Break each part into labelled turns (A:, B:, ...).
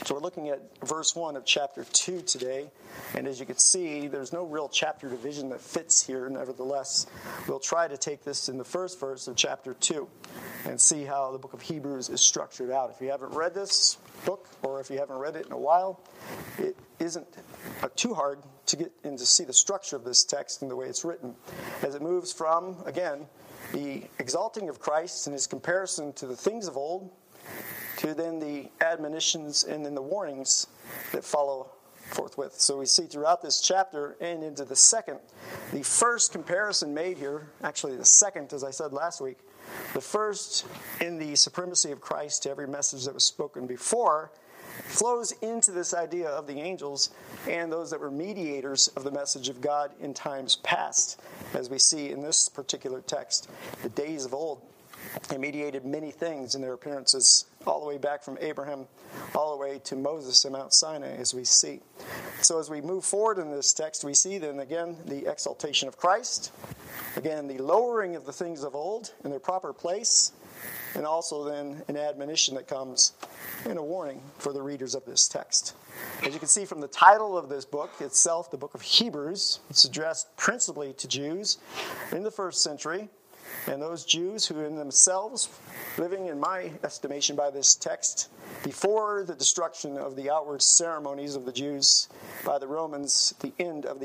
A: So we're looking at verse 1 of chapter 2 today. And as you can see, there's no real chapter division that fits here. Nevertheless, we'll try to take this in the first verse of chapter 2 and see how the book of Hebrews is structured out. If you haven't read this book, or if you haven't read it in a while, it isn't too hard to get in to see the structure of this text and the way it's written. As it moves from, again, the exalting of Christ and his comparison to the things of old, to then the admonitions and then the warnings that follow forthwith. So we see throughout this chapter and into the second, the first comparison made here, actually the second, as I said last week, the first in the supremacy of Christ to every message that was spoken before, flows into this idea of the angels and those that were mediators of the message of God in times past, as we see in this particular text. The days of old, they mediated many things in their appearances, all the way back from Abraham, all the way to Moses and Mount Sinai, as we see. So as we move forward in this text, we see then again the exaltation of Christ, again the lowering of the things of old in their proper place, and also then an admonition that comes and a warning for the readers of this text. As you can see from the title of this book itself, the book of Hebrews, it's addressed principally to Jews in the first century, and those Jews who in themselves, living in my estimation by this text, before the destruction of the outward ceremonies of the Jews by the Romans, the end of the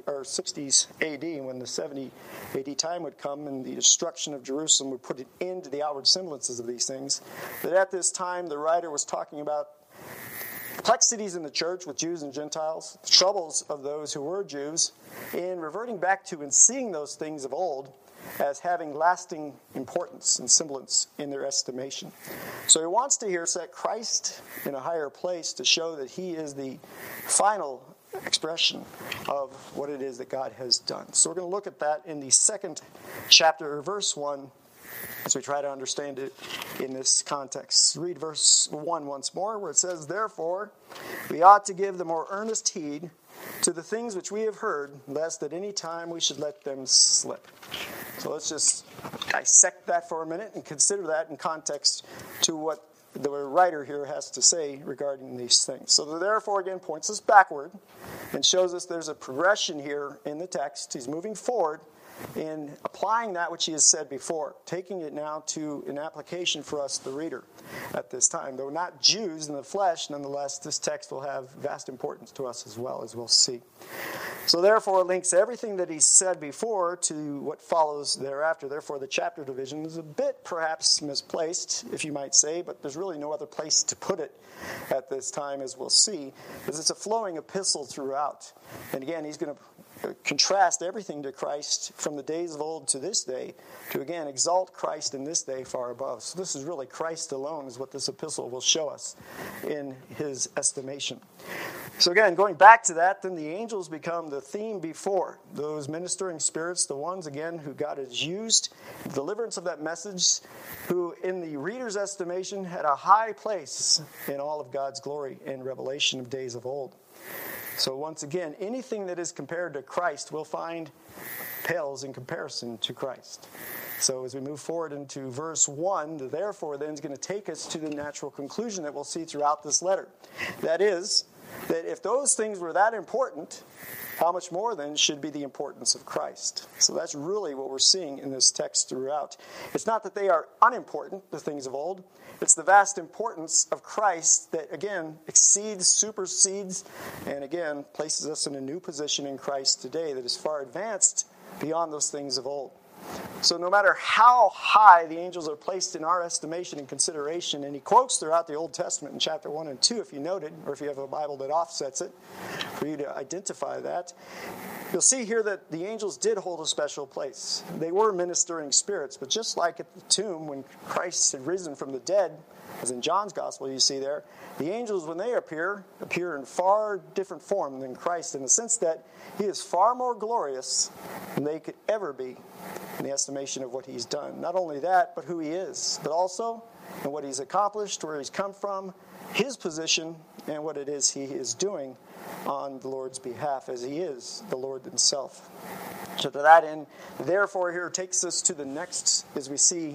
A: 60s AD, when the 70 AD time would come and the destruction of Jerusalem would put an end to the outward semblances of these things, that at this time the writer was talking about complexities in the church with Jews and Gentiles, the troubles of those who were Jews, and reverting back to and seeing those things of old as having lasting importance and semblance in their estimation. So he wants to here set Christ in a higher place to show that he is the final expression of what it is that God has done. So we're going to look at that in the second chapter, verse 1, as we try to understand it in this context. Read verse 1 once more, where it says, "Therefore, we ought to give the more earnest heed to the things which we have heard, lest at any time we should let them slip." So let's just dissect that for a minute and consider that in context to what the writer here has to say regarding these things. So therefore, again, points us backward and shows us there's a progression here in the text. He's moving forward in applying that which he has said before, taking it now to an application for us, the reader, at this time. Though not Jews in the flesh, nonetheless, this text will have vast importance to us as well, as we'll see. So therefore, it links everything that he said before to what follows thereafter. Therefore, the chapter division is a bit perhaps misplaced, if you might say, but there's really no other place to put it at this time, as we'll see, because it's a flowing epistle throughout. And again, he's going to contrast everything to Christ from the days of old to this day, to again exalt Christ in this day far above. So this is really Christ alone is what this epistle will show us in his estimation. So again, going back to that, then the angels become the theme before. Those ministering spirits, the ones again who God has used, deliverance of that message, who in the reader's estimation had a high place in all of God's glory and revelation of days of old. So once again, anything that is compared to Christ we'll find pales in comparison to Christ. So as we move forward into verse 1, the therefore then is going to take us to the natural conclusion that we'll see throughout this letter. That is, that if those things were that important, how much more then should be the importance of Christ? So that's really what we're seeing in this text throughout. It's not that they are unimportant, the things of old. It's the vast importance of Christ that, again, exceeds, supersedes, and again, places us in a new position in Christ today that is far advanced beyond those things of old. So no matter how high the angels are placed in our estimation and consideration, and he quotes throughout the Old Testament in chapter 1 and 2, if you noted, or if you have a Bible that offsets it, for you to identify that, you'll see here that the angels did hold a special place. They were ministering spirits, but just like at the tomb when Christ had risen from the dead, as in John's Gospel you see there, the angels, when they appear in far different form than Christ, in the sense that he is far more glorious than they could ever be in the estimation of what he's done. Not only that, but who he is, but also in what he's accomplished, where he's come from, his position, and what it is he is doing on the Lord's behalf, as he is the Lord himself. So to that end, therefore, here takes us to the next, as we see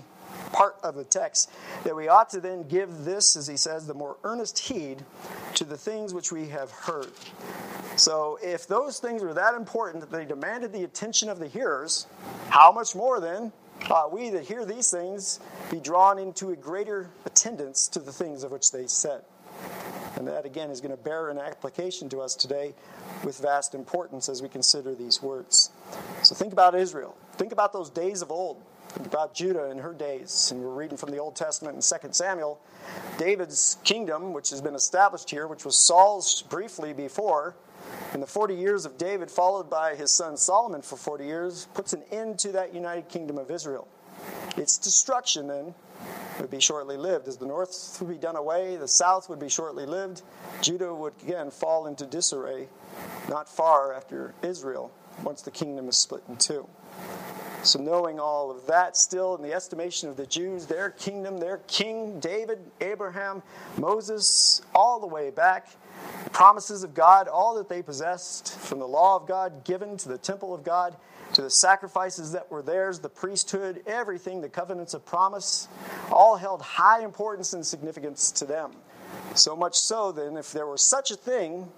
A: part of the text, that we ought to then give this, as he says, the more earnest heed to the things which we have heard. So if those things were that important that they demanded the attention of the hearers, how much more then ought we that hear these things be drawn into a greater attendance to the things of which they said? And that, again, is going to bear an application to us today with vast importance as we consider these words. So think about Israel. Think about those days of old. Think about Judah in her days. And we're reading from the Old Testament in 2 Samuel. David's kingdom, which has been established here, which was Saul's briefly before, in the 40 years of David, followed by his son Solomon for 40 years, puts an end to that united kingdom of Israel. Its destruction, then, would be shortly lived. As the north would be done away, the south would be shortly lived. Judah would again fall into disarray not far after Israel, once the kingdom is split in two. So knowing all of that, still in the estimation of the Jews, their kingdom, their king, David, Abraham, Moses, all the way back, the promises of God, all that they possessed, from the law of God given to the temple of God, to the sacrifices that were theirs, the priesthood, everything, the covenants of promise, all held high importance and significance to them. So much so, then, if there were such a thing,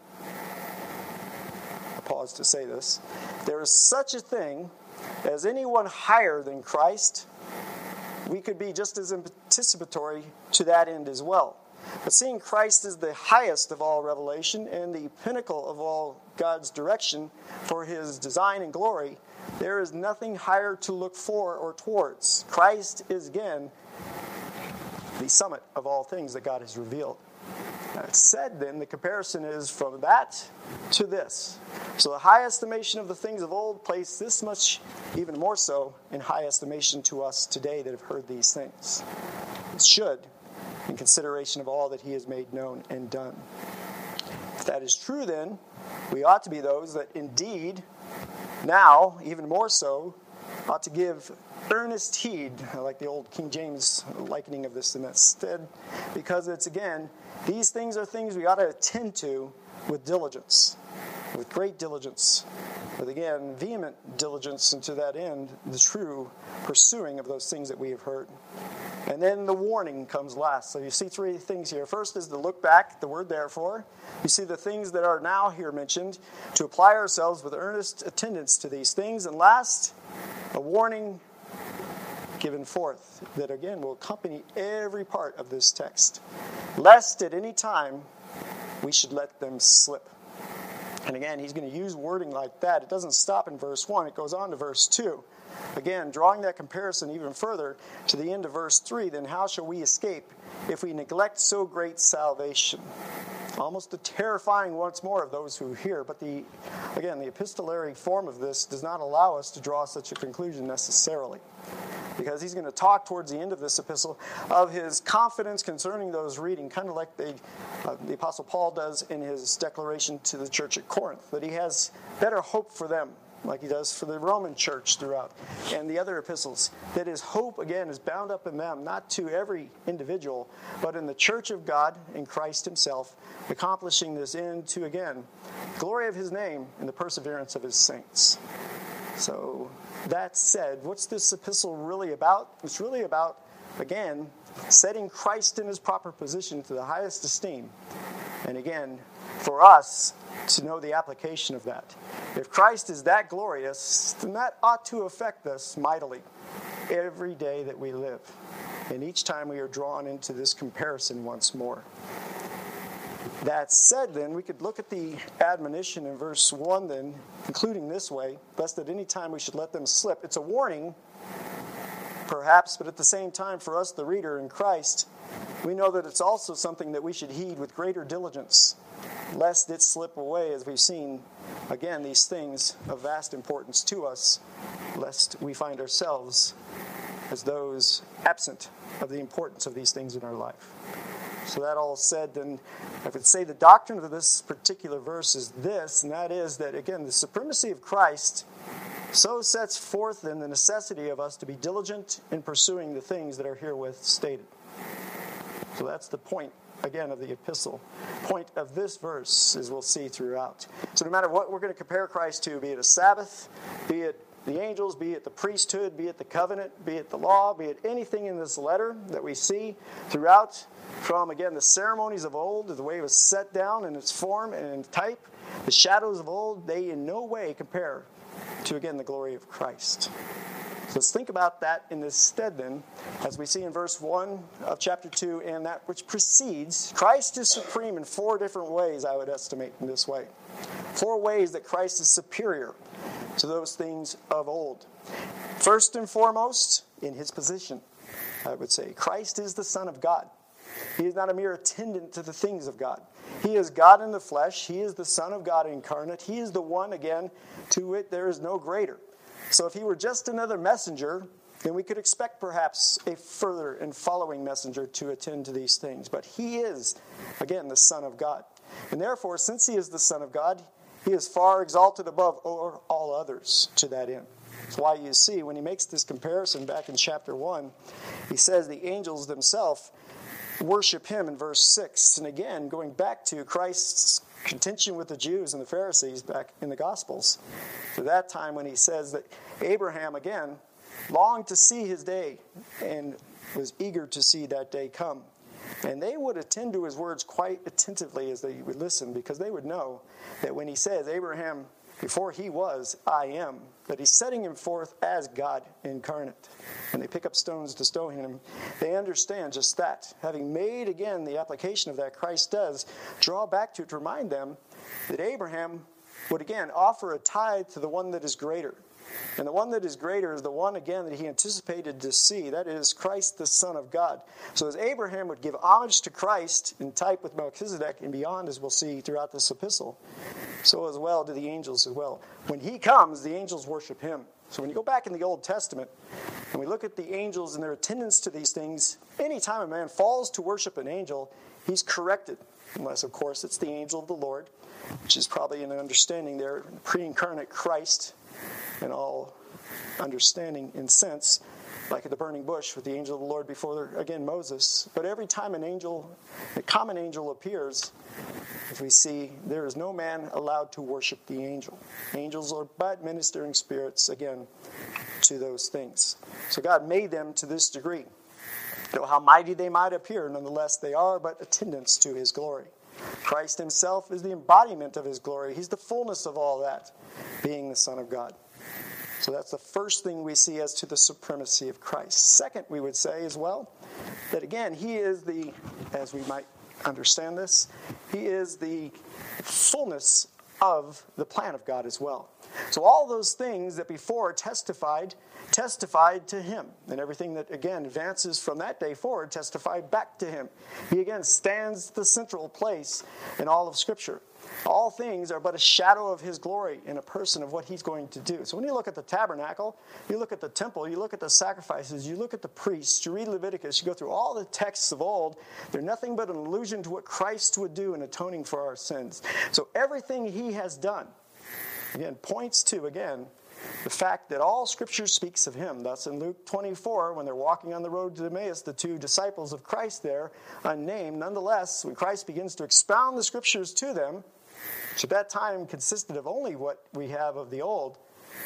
A: I pause to say this, if there is such a thing as anyone higher than Christ, we could be just as anticipatory to that end as well. But seeing Christ as the highest of all revelation and the pinnacle of all God's direction for his design and glory, there is nothing higher to look for or towards. Christ is, again, the summit of all things that God has revealed. That said, then, the comparison is from that to this. So the high estimation of the things of old place this much, even more so, in high estimation to us today that have heard these things. It should, in consideration of all that he has made known and done. If that is true, then, we ought to be those that indeed, now, even more so, ought to give earnest heed. I like the old King James likening of this in that stead, because it's, again, these things are things we ought to attend to with diligence, with great diligence, with, again, vehement diligence, and to that end, the true pursuing of those things that we have heard. And then the warning comes last. So you see three things here. First is the look back, the word therefore. You see the things that are now here mentioned, to apply ourselves with earnest attendance to these things. And last, a warning given forth that, again, will accompany every part of this text. Lest at any time we should let them slip. And again, he's going to use wording like that. It doesn't stop in verse 1. It goes on to verse 2. Again, drawing that comparison even further to the end of verse 3, then how shall we escape if we neglect so great salvation? Almost a terrifying once more of those who hear. But the epistolary form of this does not allow us to draw such a conclusion necessarily. Because he's going to talk towards the end of this epistle of his confidence concerning those reading, kind of like the Apostle Paul does in his declaration to the church at Corinth, that he has better hope for them, like he does for the Roman church throughout, and the other epistles, that his hope, again, is bound up in them, not to every individual, but in the church of God, in Christ himself, accomplishing this end to, again, glory of his name and the perseverance of his saints. So, that said, what's this epistle really about? It's really about, again, setting Christ in his proper position to the highest esteem. And again, for us to know the application of that. If Christ is that glorious, then that ought to affect us mightily every day that we live. And each time we are drawn into this comparison once more. That said, then, we could look at the admonition in verse 1, then, including this way, lest at any time we should let them slip. It's a warning, perhaps, but at the same time, for us, the reader in Christ, we know that it's also something that we should heed with greater diligence, lest it slip away, as we've seen, again, these things of vast importance to us, lest we find ourselves as those absent of the importance of these things in our life. So that all said, then I would say the doctrine of this particular verse is this, and that is that, again, the supremacy of Christ so sets forth then the necessity of us to be diligent in pursuing the things that are herewith stated. So that's the point, again, of the epistle. Point of this verse, as we'll see throughout. So no matter what we're going to compare Christ to, be it a Sabbath, be it the angels, be it the priesthood, be it the covenant, be it the law, be it anything in this letter that we see throughout, from, again, the ceremonies of old, the way it was set down in its form and in type, the shadows of old, they in no way compare to, again, the glory of Christ. So let's think about that in this stead then, as we see in verse 1 of chapter 2, and that which precedes. Christ is supreme in 4 different ways, I would estimate in this way. 4 ways that Christ is superior to those things of old. First and foremost, in his position, I would say. Christ is the Son of God. He is not a mere attendant to the things of God. He is God in the flesh. He is the Son of God incarnate. He is the one, again, to it there is no greater. So if he were just another messenger, then we could expect perhaps a further and following messenger to attend to these things. But he is, again, the Son of God. And therefore, since he is the Son of God, he is far exalted above all others to that end. That's why you see when he makes this comparison back in chapter 1, he says the angels themselves worship him in verse 6. And again, going back to Christ's contention with the Jews and the Pharisees back in the Gospels, to that time when he says that Abraham, again, longed to see his day and was eager to see that day come. And they would attend to his words quite attentively as they would listen, because they would know that when he says, Abraham, before he was, I am, that he's setting him forth as God incarnate. And they pick up stones to stone him. They understand just that. Having made, again, the application of that Christ does, draw back to remind them that Abraham would, again, offer a tithe to the one that is greater. And the one that is greater is the one, again, that he anticipated to see. That is Christ, the Son of God. So as Abraham would give homage to Christ in type with Melchizedek and beyond, as we'll see throughout this epistle, so as well do the angels as well. When he comes, the angels worship him. So when you go back in the Old Testament, and we look at the angels and their attendance to these things, anytime a man falls to worship an angel, he's corrected. Unless, of course, it's the angel of the Lord, which is probably an understanding there, pre-incarnate Christ, in all understanding and sense, like at the burning bush with the angel of the Lord before, again, Moses. But every time an angel, a common angel appears, as we see, there is no man allowed to worship the angel. Angels are but ministering spirits, again, to those things. So God made them to this degree. Though how mighty they might appear, nonetheless they are but attendants to his glory. Christ himself is the embodiment of his glory. He's the fullness of all that, being the Son of God. So that's the first thing we see as to the supremacy of Christ. Second, we would say as well, that again, he is the, as we might understand this, he is the fullness of the plan of God as well. So all those things that before testified to him. And everything that, again, advances from that day forward testified back to him. He, again, stands the central place in all of Scripture. All things are but a shadow of his glory in a person of what he's going to do. So when you look at the tabernacle, you look at the temple, you look at the sacrifices, you look at the priests, you read Leviticus, you go through all the texts of old, they're nothing but an allusion to what Christ would do in atoning for our sins. So everything he has done, again, points to, again, the fact that all Scripture speaks of him. Thus in Luke 24, when they're walking on the road to Emmaus, the 2 disciples of Christ there, unnamed, nonetheless, when Christ begins to expound the Scriptures to them, which at that time consisted of only what we have of the old,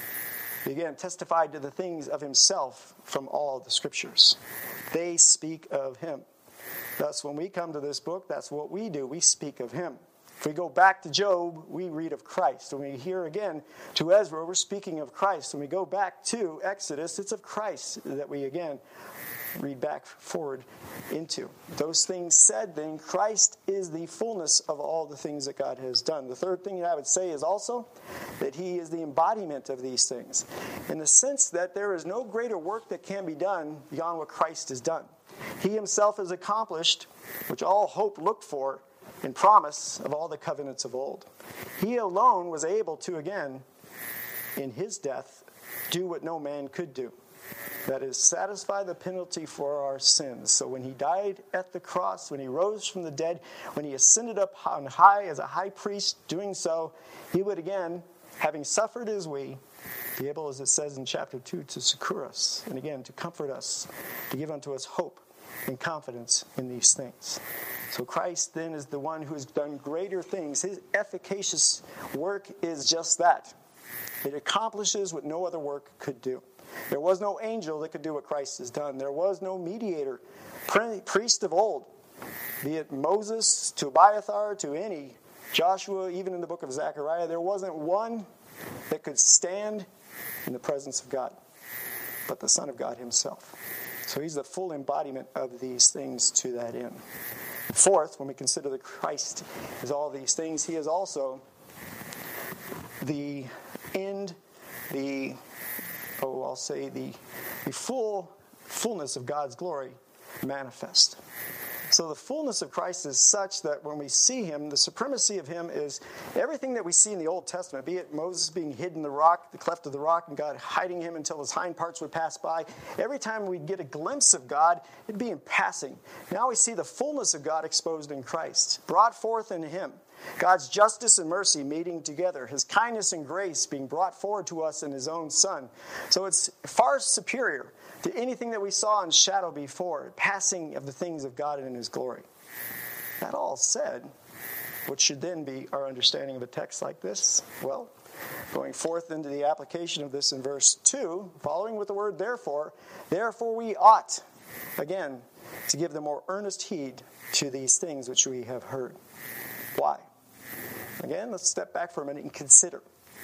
A: he again testified to the things of himself from all the Scriptures. They speak of him. Thus, when we come to this book, that's what we do. We speak of him. If we go back to Job, we read of Christ. When we hear again to Ezra, we're speaking of Christ. When we go back to Exodus, it's of Christ that we again read back forward into. Those things said, then Christ is the fullness of all the things that God has done. The third thing that I would say is also that he is the embodiment of these things, in the sense that there is no greater work that can be done beyond what Christ has done. He himself has accomplished, which all hope looked for, in promise of all the covenants of old. He alone was able to, again, in his death, do what no man could do. That is, satisfy the penalty for our sins. So when he died at the cross, when he rose from the dead, when he ascended up on high as a high priest doing so, he would again, having suffered as we, be able, as it says in chapter 2, to succor us, and again, to comfort us, to give unto us hope and confidence in these things. So Christ then is the one who has done greater things. His efficacious work is just that. It accomplishes what no other work could do. There was no angel that could do what Christ has done. There was no mediator, priest of old, be it Moses to Abiathar to any, Joshua, even in the book of Zechariah. There wasn't one that could stand in the presence of God, but the Son of God himself. So he's the full embodiment of these things to that end. Fourth, when we consider that Christ is all these things, he is also the end, the fullness of God's glory manifest. So the fullness of Christ is such that when we see him, the supremacy of him is everything that we see in the Old Testament, be it Moses being hid in the rock, the cleft of the rock, and God hiding him until his hind parts would pass by. Every time we get a glimpse of God, it'd be in passing. Now we see the fullness of God exposed in Christ, brought forth in him. God's justice and mercy meeting together, his kindness and grace being brought forward to us in his own Son. So it's far superior to anything that we saw in shadow before, passing of the things of God in his glory. That all said, what should then be our understanding of a text like this? Well, going forth into the application of this in verse 2, following with the word therefore we ought, again, to give the more earnest heed to these things which we have heard. Why? Again, let's step back for a minute and consider.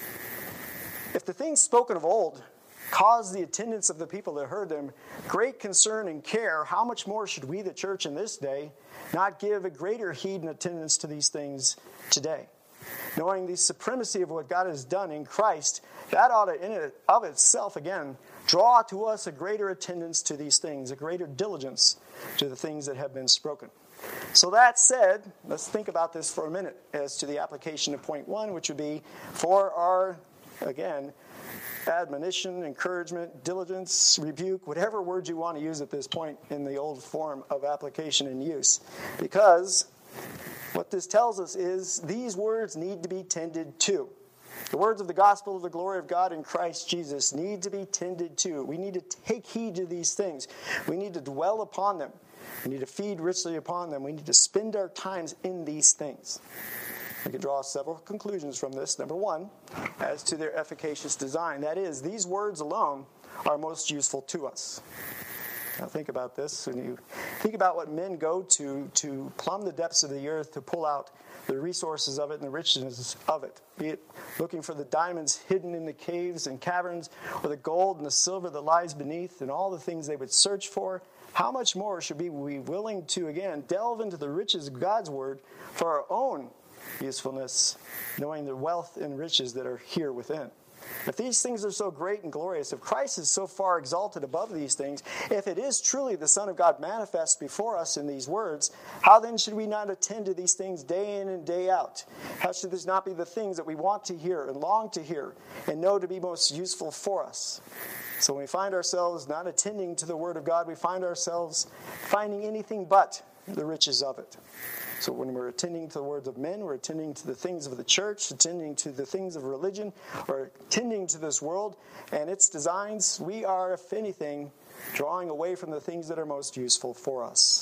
A: If the things spoken of old caused the attendance of the people that heard them great concern and care, how much more should we, the church in this day, not give a greater heed and attendance to these things today? Knowing the supremacy of what God has done in Christ, that ought to, in and of itself, again, draw to us a greater attendance to these things, a greater diligence to the things that have been spoken. So that said, let's think about this for a minute as to the application of point 1, which would be for our, again, admonition, encouragement, diligence, rebuke, whatever word you want to use at this point in the old form of application and use. Because what this tells us is these words need to be tended to. The words of the gospel of the glory of God in Christ Jesus need to be tended to. We need to take heed to these things. We need to dwell upon them. We need to feed richly upon them. We need to spend our times in these things. We can draw several conclusions from this. Number one, as to their efficacious design. That is, these words alone are most useful to us. Now think about this. When you think about what men go to plumb the depths of the earth to pull out the resources of it and the richness of it, be it looking for the diamonds hidden in the caves and caverns, or the gold and the silver that lies beneath, and all the things they would search for, how much more should we be willing to, again, delve into the riches of God's word for our own usefulness, knowing the wealth and riches that are here within? If these things are so great and glorious, if Christ is so far exalted above these things, if it is truly the Son of God manifest before us in these words, how then should we not attend to these things day in and day out? How should this not be the things that we want to hear and long to hear and know to be most useful for us? So when we find ourselves not attending to the Word of God, we find ourselves finding anything but the riches of it. So when we're attending to the words of men, we're attending to the things of the church, attending to the things of religion, or attending to this world and its designs, we are, if anything, drawing away from the things that are most useful for us.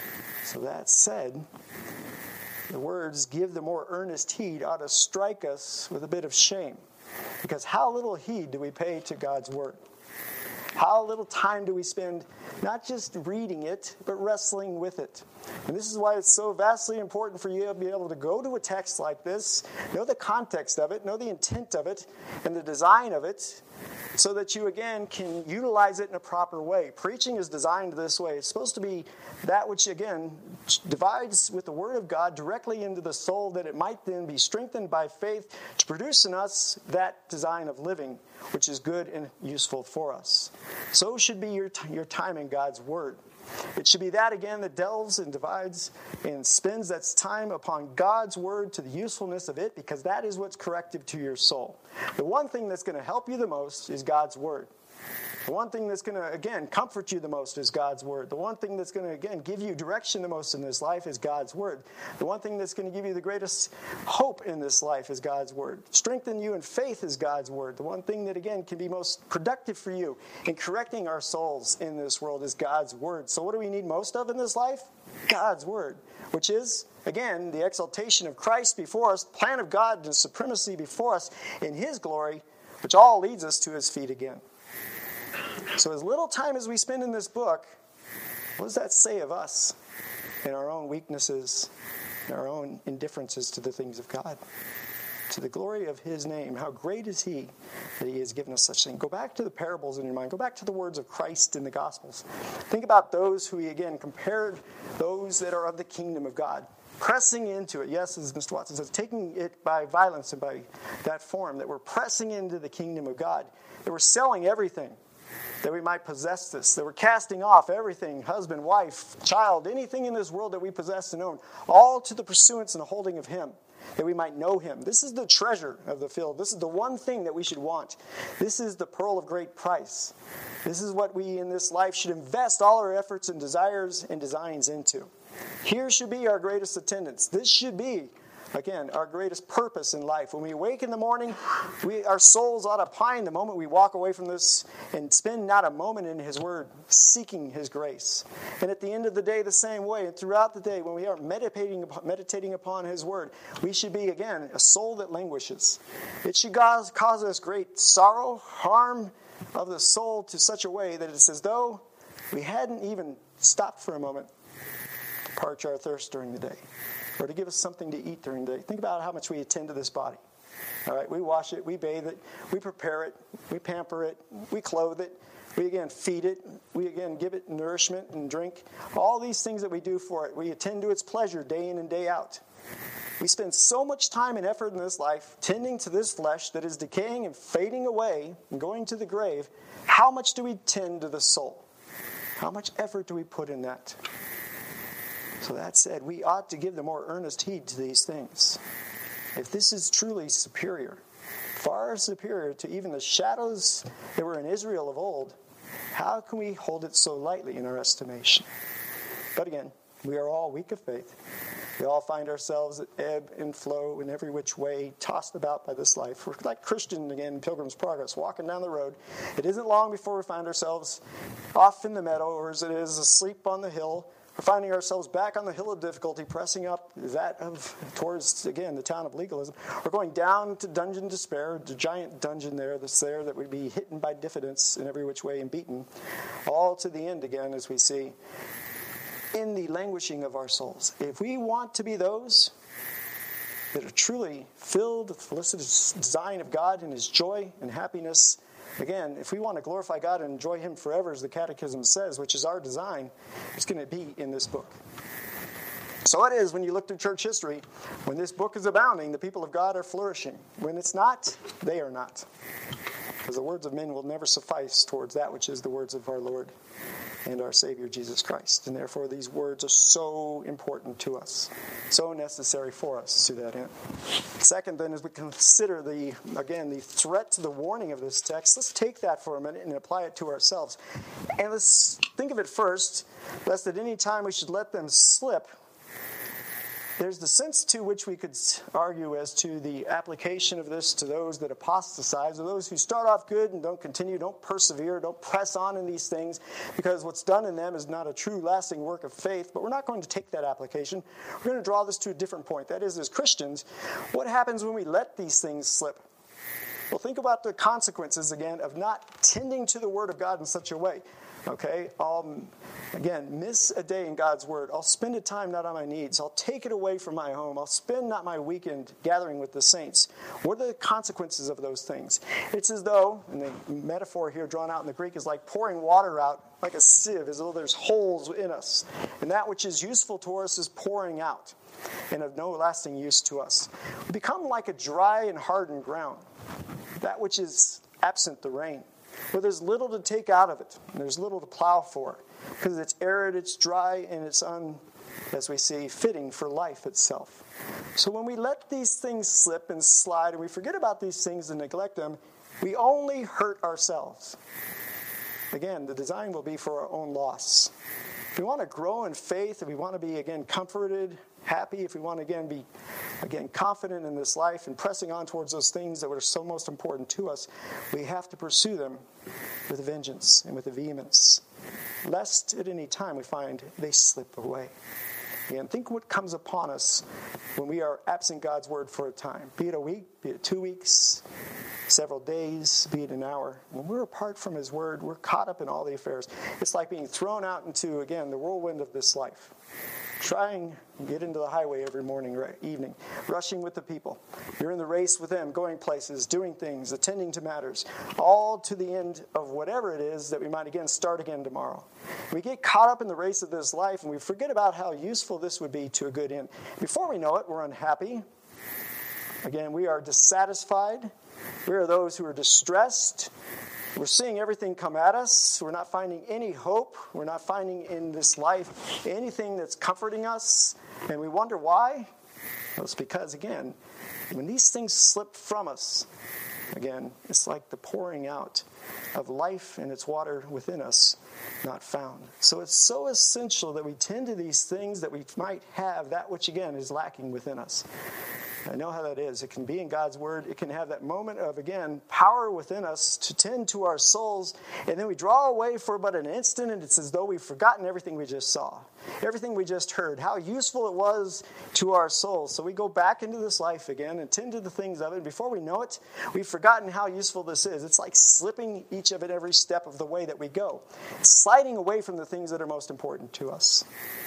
A: So that said, the words, give the more earnest heed, ought to strike us with a bit of shame. Because how little heed do we pay to God's word? How little time do we spend not just reading it, but wrestling with it? And this is why it's so vastly important for you to be able to go to a text like this, know the context of it, know the intent of it, and the design of it, so that you, again, can utilize it in a proper way. Preaching is designed this way. It's supposed to be that which, again, divides with the Word of God directly into the soul, that it might then be strengthened by faith to produce in us that design of living, which is good and useful for us. So should be your time in God's Word. It should be that, again, that delves and divides and spends that time upon God's word to the usefulness of it, because that is what's corrective to your soul. The one thing that's going to help you the most is God's word. The one thing that's going to, again, comfort you the most is God's Word. The one thing that's going to, again, give you direction the most in this life is God's Word. The one thing that's going to give you the greatest hope in this life is God's Word. Strengthen you in faith is God's Word. The one thing that, again, can be most productive for you in correcting our souls in this world is God's Word. So what do we need most of in this life? God's Word, which is, again, the exaltation of Christ before us, plan of God and supremacy before us in His glory, which all leads us to His feet again. So as little time as we spend in this book, what does that say of us in our own weaknesses, in our own indifferences to the things of God? To the glory of His name, how great is He that He has given us such things. Go back to the parables in your mind. Go back to the words of Christ in the Gospels. Think about those who He, again, compared those that are of the kingdom of God. Pressing into it, yes, as Mr. Watson says, taking it by violence and by that form, that we're pressing into the kingdom of God. That we're selling everything that we might possess this. That we're casting off everything, husband, wife, child, anything in this world that we possess and own, all to the pursuance and the holding of Him, that we might know Him. This is the treasure of the field. This is the one thing that we should want. This is the pearl of great price. This is what we in this life should invest all our efforts and desires and designs into. Here should be our greatest attendance. This should be, again, our greatest purpose in life. When we wake in the morning, our souls ought to pine the moment we walk away from this and spend not a moment in His Word, seeking His grace. And at the end of the day, the same way. And throughout the day, when we are meditating upon His Word, we should be, again, a soul that languishes. It should cause us great sorrow, harm of the soul to such a way that it's as though we hadn't even stopped for a moment to parch our thirst during the day, or to give us something to eat during the day. Think about how much we attend to this body. All right, we wash it, we bathe it, we prepare it, we pamper it, we clothe it, we again feed it, we again give it nourishment and drink. All these things that we do for it, we attend to its pleasure day in and day out. We spend so much time and effort in this life tending to this flesh that is decaying and fading away and going to the grave. How much do we tend to the soul? How much effort do we put in that? So that said, we ought to give the more earnest heed to these things. If this is truly superior, far superior to even the shadows that were in Israel of old, how can we hold it so lightly in our estimation? But again, we are all weak of faith. We all find ourselves at ebb and flow in every which way, tossed about by this life. We're like Christian, again, in Pilgrim's Progress, walking down the road. It isn't long before we find ourselves off in the meadow, or as it is, asleep on the hill. We're finding ourselves back on the hill of difficulty, pressing up towards, again, the town of legalism. We're going down to dungeon despair, the giant dungeon that's there that would be hidden by diffidence in every which way and beaten, all to the end again, as we see, in the languishing of our souls. If we want to be those that are truly filled with the felicitous design of God and His joy and happiness, again, if we want to glorify God and enjoy Him forever, as the Catechism says, which is our design, it's going to be in this book. So it is when you look through church history, when this book is abounding, the people of God are flourishing. When it's not, they are not. Because the words of men will never suffice towards that which is the words of our Lord and our Savior, Jesus Christ. And therefore, these words are so important to us, so necessary for us to that end. Second, then, as we consider the threat to the warning of this text, let's take that for a minute and apply it to ourselves. And let's think of it first, lest at any time we should let them slip. There's the sense to which we could argue as to the application of this to those that apostatize, or those who start off good and don't continue, don't persevere, don't press on in these things, because what's done in them is not a true lasting work of faith. But we're not going to take that application. We're going to draw this to a different point. That is, as Christians, what happens when we let these things slip? Well, think about the consequences, again, of not tending to the Word of God in such a way. Okay, I'll, again, miss a day in God's Word. I'll spend a time not on my needs. I'll take it away from my home. I'll spend not my weekend gathering with the saints. What are the consequences of those things? It's as though, and the metaphor here drawn out in the Greek is like pouring water out like a sieve, as though there's holes in us. And that which is useful to us is pouring out and of no lasting use to us. We become like a dry and hardened ground, that which is absent the rain, where there's little to take out of it, and there's little to plow for, because it's arid, it's dry, and it's as we see, fitting for life itself. So when we let these things slip and slide, and we forget about these things and neglect them, we only hurt ourselves. again, the design will be for our own loss. If we want to grow in faith, if we want to be, again, comforted, happy, if we want to, again, be, confident in this life and pressing on towards those things that are so most important to us, we have to pursue them with vengeance and with a vehemence, lest at any time we find they slip away. And think what comes upon us when we are absent God's word for a time, be it a week, be it 2 weeks, several days, be it an hour. When we're apart from his word, we're caught up in all the affairs. It's like being thrown out into, again, the whirlwind of this life. Trying to get into the highway every morning or evening, rushing with the people. You're in the race with them, going places, doing things, attending to matters, all to the end of whatever it is that we might again start again tomorrow. We get caught up in the race of this life and we forget about how useful this would be to a good end. Before we know it, we're unhappy. Again, we are dissatisfied. We are those who are distressed. We're seeing everything come at us. We're not finding any hope. We're not finding in this life anything that's comforting us. And we wonder why. Well, it's because, again, when these things slip from us, again, it's like the pouring out of life and its water within us not found. So it's so essential that we tend to these things that we might have that which, again, is lacking within us. I know how that is. It can be in God's word. It can have that moment of, again, power within us to tend to our souls. And then we draw away for but an instant, and it's as though we've forgotten everything we just saw, everything we just heard, how useful it was to our souls. So we go back into this life again and tend to the things of it. And before we know it, we've forgotten how useful this is. It's like slipping each of it every step of the way that we go. It's sliding away from the things that are most important to us.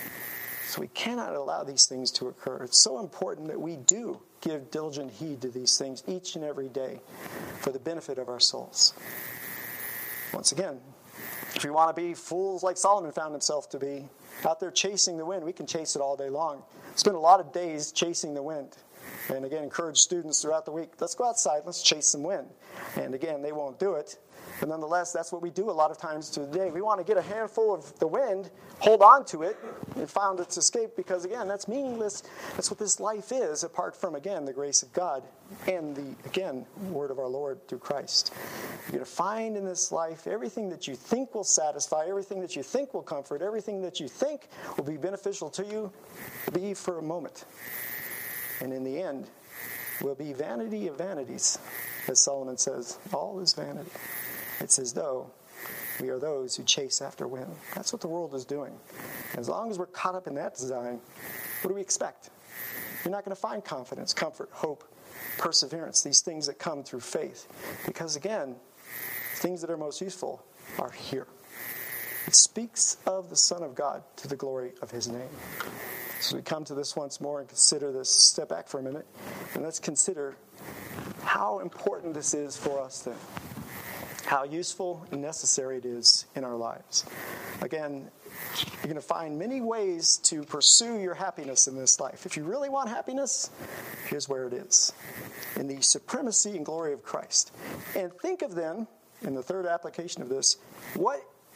A: So we cannot allow these things to occur. It's so important that we do give diligent heed to these things each and every day for the benefit of our souls. Once again, if we want to be fools like Solomon found himself to be, out there chasing the wind, we can chase it all day long. Spend a lot of days chasing the wind. And again, encourage students throughout the week, let's go outside, let's chase some wind. And again, they won't do it. But nonetheless, that's what we do a lot of times today. We want to get a handful of the wind, hold on to it, and find its escape because, again, that's meaningless. That's what this life is, apart from, again, the grace of God and the, again, word of our Lord through Christ. You're going to find in this life everything that you think will satisfy, everything that you think will comfort, everything that you think will be beneficial to you, will be for a moment. And in the end, will be vanity of vanities. As Solomon says, all is vanity. It's as though we are those who chase after wind. That's what the world is doing. As long as we're caught up in that design, what do we expect? You're not going to find confidence, comfort, hope, perseverance, these things that come through faith. Because again, things that are most useful are here. It speaks of the Son of God to the glory of his name. So we come to this once more and consider this. Step back for a minute and let's consider how important this is for us then. How useful and necessary it is in our lives. Again, you're going to find many ways to pursue your happiness in this life. If you really want happiness, here's where it is. In the supremacy and glory of Christ. And think of then, in the third application of this, what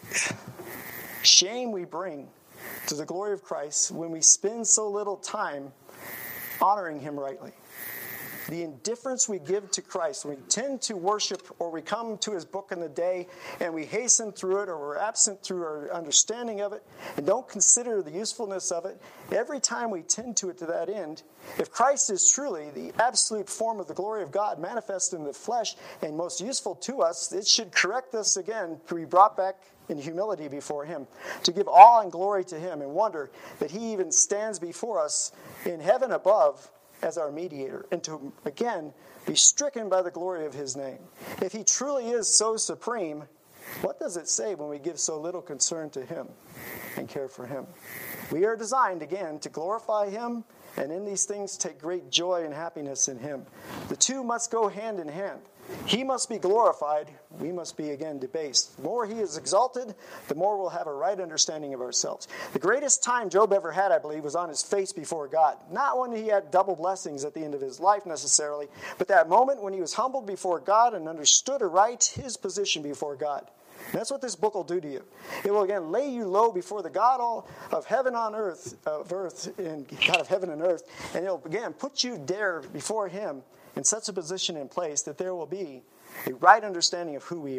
A: shame we bring to the glory of Christ when we spend so little time honoring him rightly. The indifference we give to Christ, when we tend to worship or we come to his book in the day and we hasten through it or we're absent through our understanding of it and don't consider the usefulness of it, every time we tend to it to that end, if Christ is truly the absolute form of the glory of God manifest in the flesh and most useful to us, it should correct us again to be brought back in humility before him, to give awe and glory to him and wonder that he even stands before us in heaven above as our mediator, and to, again, be stricken by the glory of his name. If he truly is so supreme, what does it say when we give so little concern to him and care for him? We are designed, again, to glorify him, and in these things take great joy and happiness in him. The two must go hand in hand. He must be glorified. We must be, again, debased. The more he is exalted, the more we'll have a right understanding of ourselves. The greatest time Job ever had, I believe, was on his face before God. Not when he had double blessings at the end of his life necessarily, but that moment when he was humbled before God and understood aright his position before God. And that's what this book will do to you. It will, again, lay you low before the God of heaven on earth, and God of heaven and earth, and it'll, again, put you there before him in such a position in place that there will be a right understanding of who we are.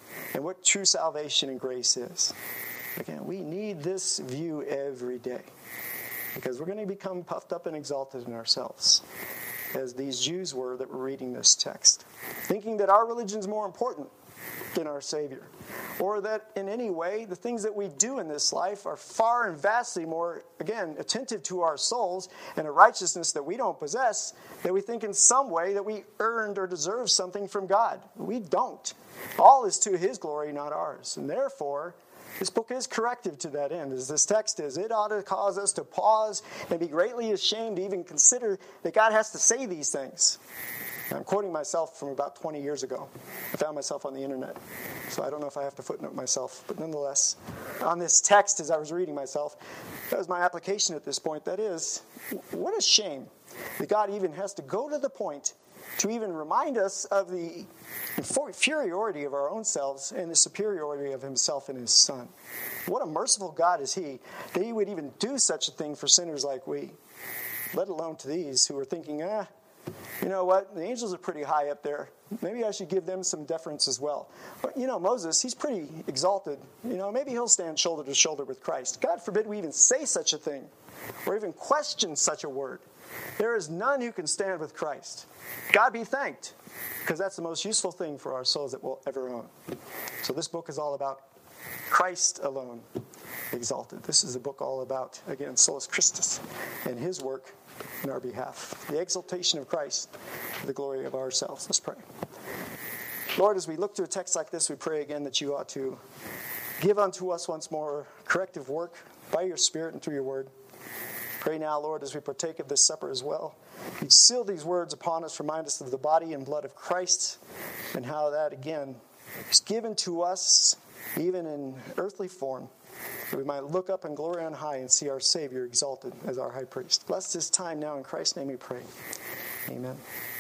A: and what true salvation and grace is. Again, we need this view every day because we're going to become puffed up and exalted in ourselves, as these Jews were that were reading this text, thinking that our religion is more important than our Savior, or that in any way the things that we do in this life are far and vastly more, again, attentive to our souls and a righteousness that we don't possess, that we think in some way that we earned or deserve something from God. We don't. All is to His glory, not ours. And therefore, this book is corrective to that end, as this text is. It ought to cause us to pause and be greatly ashamed to even consider that God has to say these things. I'm quoting myself from about 20 years ago. I found myself on the internet, so I don't know if I have to footnote myself, but nonetheless, on this text as I was reading myself, that was my application at this point. That is, what a shame that God even has to go to the point to even remind us of the inferiority of our own selves and the superiority of Himself and His Son. What a merciful God is He, that He would even do such a thing for sinners like we, let alone to these who are thinking, you know what, the angels are pretty high up there. Maybe I should give them some deference as well. But, Moses, he's pretty exalted. Maybe he'll stand shoulder to shoulder with Christ. God forbid we even say such a thing or even question such a word. There is none who can stand with Christ. God be thanked, because that's the most useful thing for our souls that we'll ever own. So this book is all about Christ alone exalted. This is a book all about, again, Solus Christus and His work in our behalf. The exaltation of Christ for the glory of ourselves. Let's pray. Lord, as we look to a text like this, we pray again that You ought to give unto us once more corrective work by Your Spirit and through Your word. Pray now, Lord, as we partake of this supper as well, You seal these words upon us, remind us of the body and blood of Christ, and how that, again, is given to us, even in earthly form, that we might look up in glory on high and see our Savior exalted as our high priest. Bless this time now in Christ's name we pray. Amen.